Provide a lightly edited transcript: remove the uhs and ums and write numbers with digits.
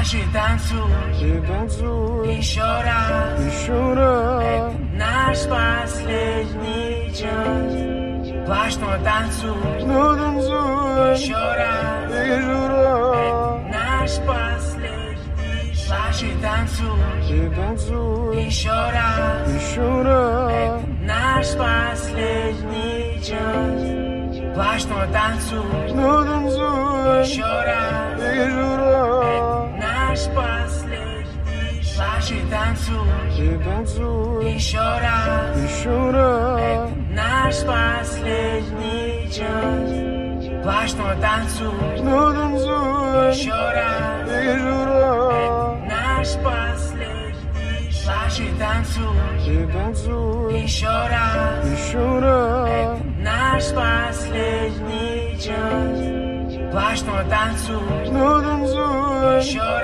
Наши танцуют еще раз. Это наш последний час. Плачь, но танцуй еще раз. Это наш последний час. Плачь и танцуй еще раз. Это наш последний час. Плачь, но танцуй еще раз. Это наш последний час. Плачь и танцуй еще раз. Это наш последний час. Плачь, но танцуй еще раз. Это наш последний час. Плачь и танцуй еще раз. Это наш последний час. Плачь, но танцуй еще раз.